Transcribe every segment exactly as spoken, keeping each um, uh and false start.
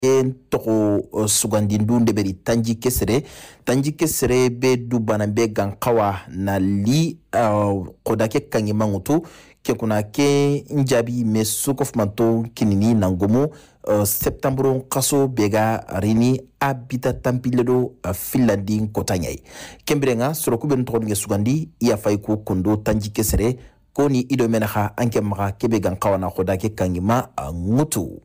en toko sugandindun de beri tanji kesere tanji kesere be du banambe gankawa na li uh, kodake kangi mangutu ke kuna ke njabi me sukof manto kinini nangomo uh, septembre kaso bega rini abita tampiledo uh, finlandin kotanyai kembrenga soroku ben to nge sugandi ya fayko kondo tanji kesere koni ido menaha anke maka kebe gankawa na kodake kangi ma uh, ngutu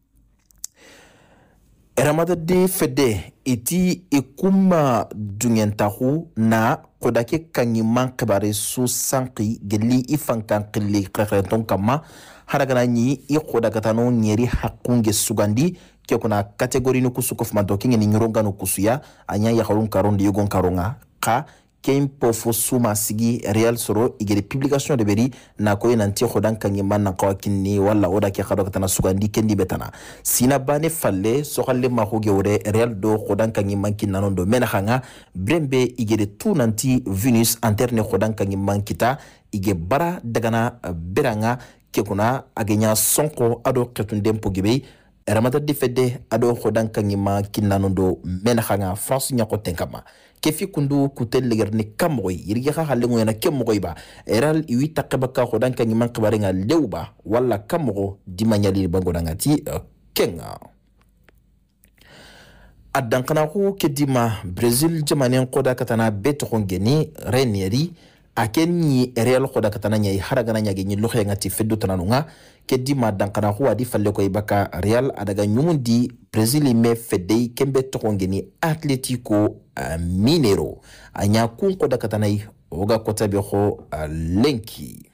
Ramada de fede iti ikuma dungentahu na kodake kanyiman kibare su sanki geli ifankan kili krekreton kama haragana nyi i kodakatano nyeri hakunge sugandi kia kuna kategori nuku sukof mantokinge ni nyoronga nukusuya anya ya harun karon yogon karonga ka kempo fosuma sigi real soro igere publication de beri na koy nanti khodan kanyiman na kawakini wala oda ke khado katana sugandi kendi betana sina bane falle so khalle ma hoge wore real do khodan kanyiman kinano do mena khanga brembe igere tu nanti venus interne khodan kanyiman kita ige bara dagana beranga ke kuna agenya sonko ado ketundem pogibe ramata defede ado khodan kanyima kinano do mena khanga france nyako tenkama kefi kundu kutel legerni kamoy yirga kha halengo yana kemoy ba eral iwi takabaka khodan kanyima kbarenga lewba wala kamogo dimanyali bango dangati uh, kenga adankana ko kedima brazil jamanen koda katana beto ngeni renieri akenni real khoda katana nyai haragana nyage nyi lokhe ngati feddo tananunga kedima dankana ko adi falle ko ibaka real adaga nyumundi brazil me fedei kembe tokongeni atletico uh, minero anya kun koda katana yi oga kota be ko uh, lenki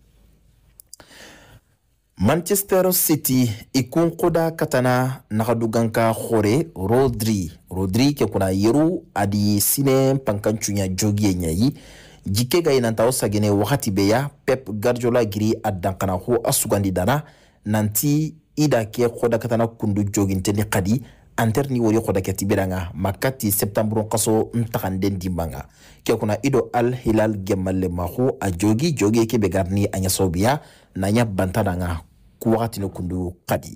Manchester City ikun koda katana nakaduganka khore Rodri Rodri ke kuna yeru adi sine pankanchunya jogi nyai jike ga ina tawo sagene wakati beya Pep Guardiola giri adankana ho asugandi dana nanti ida ke khoda katana kundu joginte ni qadi anterni wori khoda ke tibiranga makati septembre kaso ntakanden dimbanga ke kuna ido Al Hilal gemalle mahu a jogi jogi ke begarni anya sobia nanya bantadanga ku wakati no kundu qadi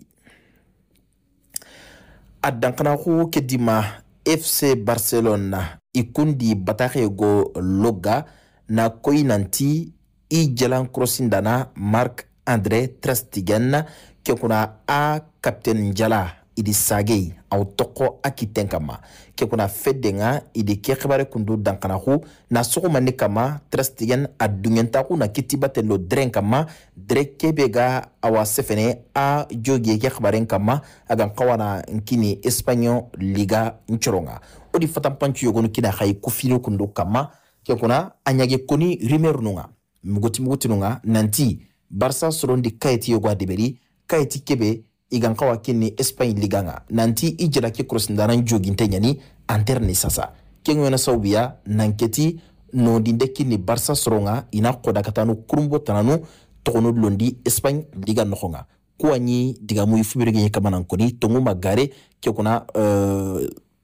adankana ho kedima F C Barcelona ikundi batake go loga na koi nanti i jalan crossindana Marc André ter Stegen ke kuna a captain jala idi sagei au toko akitenkama ke kuna fedenga idi ke khibare kundu dankana hu na soko mane kama ter Stegen adungenta ku na kitibate lo dren kama dreke bega awa sefene a jogi ke khibaren kama agan kawana nkini Espanyol Liga nchoronga odi fatam panchu yogonu kina khay kufino kundu kama ke kuna anyage koni rimer nunga mugoti mugoti nunga nanti Barca sorondi kaiti yogwa deberi kaiti kebe igan kawa kini Espagne Liga nga nanti ijela ke crossindana joginte nyani anterne sasa kengo na sawbiya nanketi no dinde kini Barca soronga ina koda katanu kurumbo tananu tokono londi Espagne Liga nokhonga kuanyi diga muy fubirege kamana koni tongu magare ke kuna uh,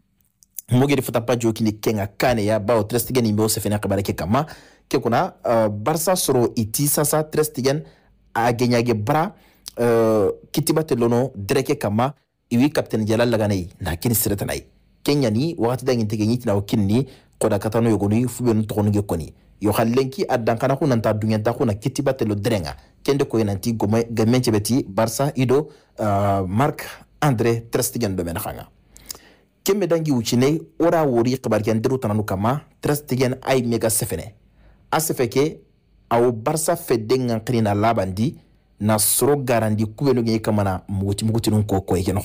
mogeri fata pa joki ni kenga kane ya bao ter Stegen imbo sefena kabare ke kama ke kuna uh, Barca soro iti sasa ter Stegen a genyage bra uh, kitibate lono dreke kama iwi captain jala laganai na kini siretanai kenya ni wakati da nginte genyi na wakinni koda katano yogoni fubenu tokonu ge koni yo khallenki adankana ku nanta dunyanta ku na kitibate lo drenga kende ko yananti gome gamenche beti Barca ido uh, Marc André ter Stegen do menkhanga kemme dangi uchine ora wori khibar kan deru tananu kama ter Stegen ay mega sefene asefeke aw Barca fedenga krina labandi na soro garandi kubelo ngi kamana muti muti nun ko ko yake no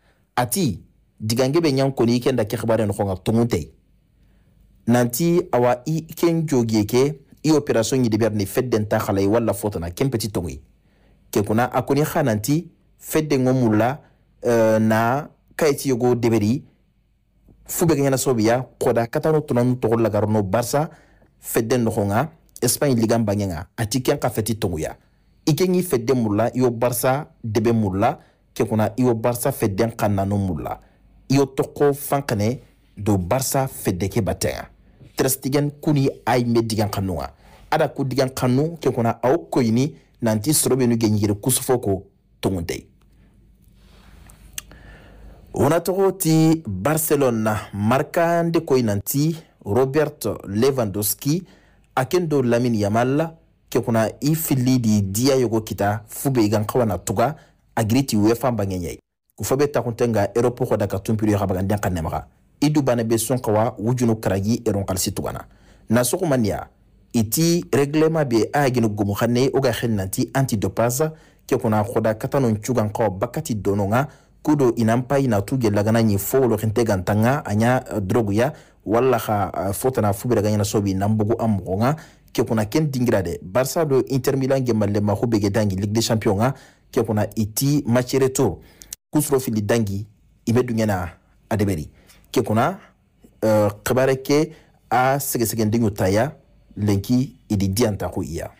ati digange be nyam ko ni kenda ke khibare no nga tongunte nanti awa i ken jogieke i operation yi de berni fedden ta khalay wala fotana ken petit tongi ke kuna akoni khananti fedde ngomulla uh, na kayti yogo deberi fube ganya sobia koda katano tunanu to la garno Barca fedden no nga Espagne Liga bangenga ati ken ka feti tonguya ikengi fedde mulla yo Barca debe mulla ke kuna yo Barca fedden kanano mulla yo toko fankane do Barca fedde ke batenga ter Stegen kuni ay medigan kanua ada ku digan kanu ke kuna au koyini nanti sorobe nu genyire kusufoko tongunde Onatogo ti Barcelona marka nde koy nanti Robert Lewandowski akendo Lamine Yamal ke kuna i fili di dia yogo kita fube igan kawana tuga agriti UEFA bangenyai kufabe takuntenga Europe ko daga tumpiri yabaga ndanka nemaga idu bana be sonkawa wujuno karagi eron kalsi tugana na soko mania iti reglema be agino gumu khane oga khenanti antidopage ke kuna khoda katanon chugan ko bakati dononga kudo inampa ina tuge lagana ni folo khintega ntanga anya drogu ya walla kha fotana fubira ganya sobi nambugo amgonga ke kuna ken dingrade Barça do Inter Milan ge malle ma khubege dangi Ligue des Champions ke kuna iti match retour kusro fili dangi imedungena adeberi ke kuna uh, khabare ke a sege sege ndingu taya lenki idi dianta ko iya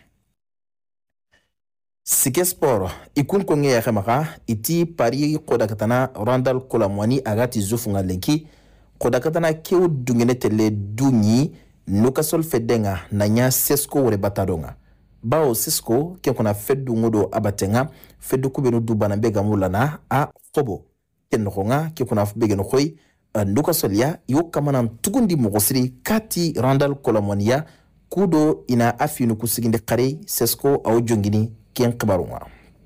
Sike Sport ikun konge ya khemaka iti pari koda katana Randal Kolamwani agati zufunga lenki koda katana keu dungene tele dunyi Nukasol fedenga nanya Sesko wore batadonga bao Sesko ke kuna fedu ngodo abatenga fedu kubenu dubana bega mulana a kobo ken ngonga ke kuna fubege no khoy Nukasol ya yo kamana tugundi mogosiri kati Randal Kolamwani kudo ina afinu kusiginde kare Sesko au jongini kien kibarunga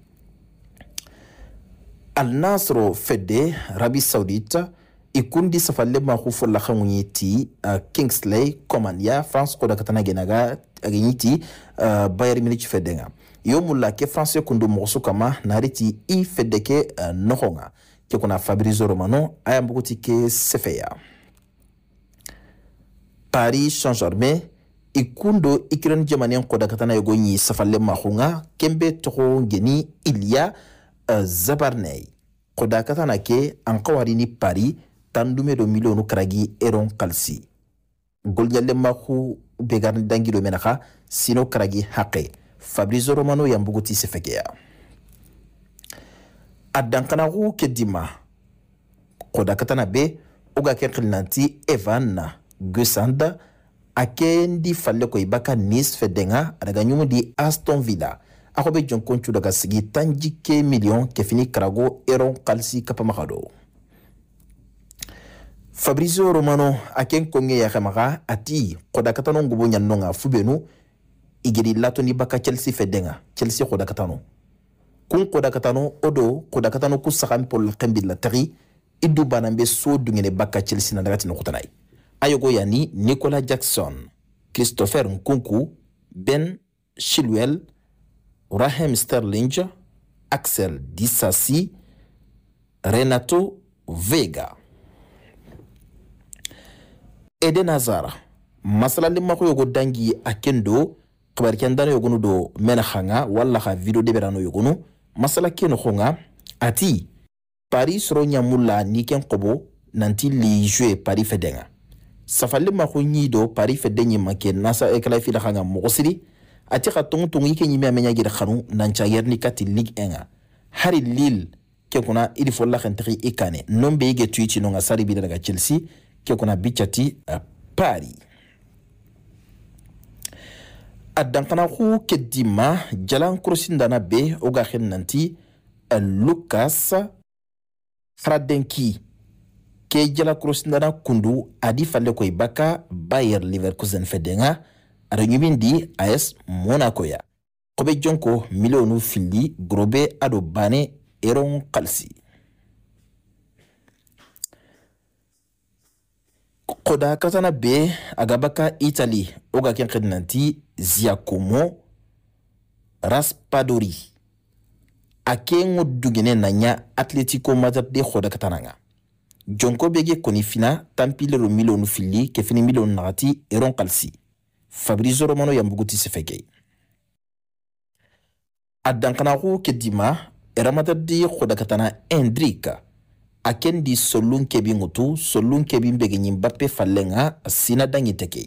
Al Nasr fede Rabi Saoudite ikundi safalle ma khufo la khanguyiti uh, Kingsley Komania France ko dakatana genaga agnyiti uh, Bayern Munich fedenga yomulla ke France kundu mosu kama nariti i fedeke uh, nohonga ke kuna Fabrizio Romano ayambukuti ke sefeya Paris Saint-Germain ikundo ikiran jamani ko dakatana yogonyi safalle ma khunga kembe toko ngeni Ilya uh, Zabarney ko dakatana ke ankawari ni Paris tandume do milionu karagi eron kalsi golnyalle makhu begarni dangido menaka sino karagi haqe Fabrizio Romano yambuguti sefegeya adankana ru kedima koda katana be oga kenqilnanti Evan Gusand akendi falle ko ibaka Nice fedenga daga nyumu di Aston Villa akobe jonkonchu daga sigi tanjike million kefini karago eron kalsi kapamakado Fabrizio Romano aken konge ya khamaga ati koda katano ngubo nyannonga fubenu igiri lato ni baka Chelsea fedenga Chelsea koda katano kun koda katano odo koda katano ku sakam pol khambil la tari idu banambe so dungene baka Chelsea na dagati no kutanai ayogo yani Nicolas Jackson Christopher Nkunku Ben Chilwell Raheem Sterling Axel Disasi Renato Vega Eden Hazard masala limma ko yogo dangi akendo khabar kendano yogo do mena khanga walla kha video de berano yogo masala keno khonga ati Paris ronya mulla niken qobo nanti li jouer Paris fedenga safalle ma ko nyido Paris fedenyi make nasa e kala fi da khanga mogosiri ati kha tongu tongu yike nyime amenya gida khanu nancha yerni kati Ligue un hari Lille ke kuna ili folla khantri ikane nombe yige tuichi no ngasari bi daga Chelsea ke kuna bichati uh, Paris adankana khu kedima jalan krosindana be oga khenanti uh, Lucas Hradenki ke jala krosindana kundu adi falle ko ibaka Bayer Leverkusen fedenga aranyumindi A S Monaco ya kobe jonko milionu fili grobe ado bane eron kalsi koda katana be agabaka Italy oga ken khednanti Giacomo Raspadori akengo dugene nanya Atletico Madrid de koda katananga jonko bege koni fina tampile ro milionu fili ke fini milionu nagati eron kalsi Fabrizio Romano yambuguti sefege adankana ko kedima eramata de koda katana Hendrika akendi solun kebi ngutu solun kebi mbege Mbappe fallenga sina dangi teke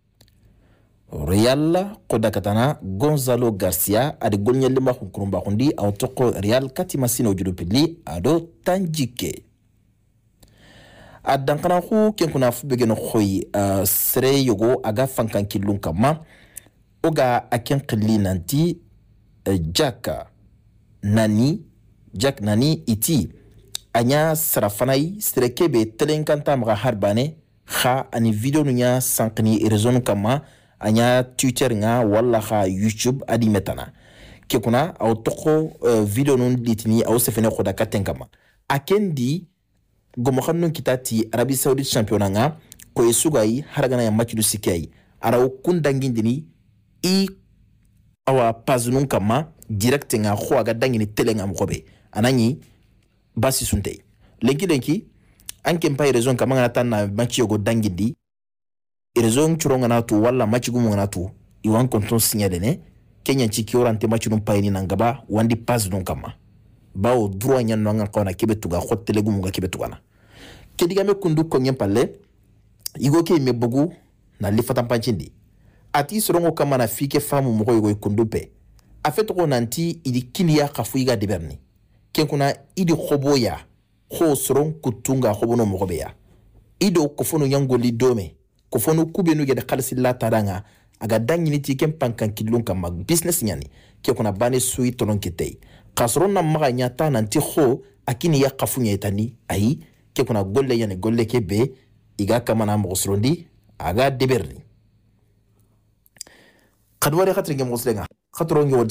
Real koda katana Gonzalo Garcia ade golnyelle ma kunkurumba kundi autoko Real kati masino judupili ado tanjike adankana ko kenkuna fubege no khoy uh, sere yogo aga fankan kilun kama oga aken qili nanti uh, Jack Nani Jack Nani iti anya sarafanai strekebe telenkanta mga harbane kha ani video nunya sankni rezon kama anya Twitter nga wala kha YouTube adi metana ke kuna au toko uh, video nun ditini au sefene khoda katen kama akendi gomo khannun kitati Arabie Saoudite championnat nga ko esugai haragana ya match du sikay ara kundangindini i awa pazunun kama direct nga kho aga dangini telenga mkobe anani basi sunte lenki lenki anke mpa raison kama ngana tan na match yogo dangindi raison churonga na tu wala match gumu na tu iwan konton signalé ne kenya chiki orante match num payini nangaba wandi pazunun kama bawo droit nyan no nga kona kebetuga khotele gumu nga kebetugana kediga me kundu ko nyempale igo ke me bogu na lifatan panchindi ati sorongo kama na fike famu moko igo kundu pe afeto ko nanti idi kiniya khafuiga deberni ken kuna idi khoboya kho soron kutunga khobono moko be ya ido kofono nyangoli dome kofono kubenu gede khalsi la taranga aga dangini ti ken pankan kidlon kama business nyani ke kuna bane sui tonon kitei kasron na maga nyata nanti kho akini ya khafunya etani ai ke kuna golle yani golle ke be iga kama na mo srondi aga deberni kadwari khatringe muslenga khatronge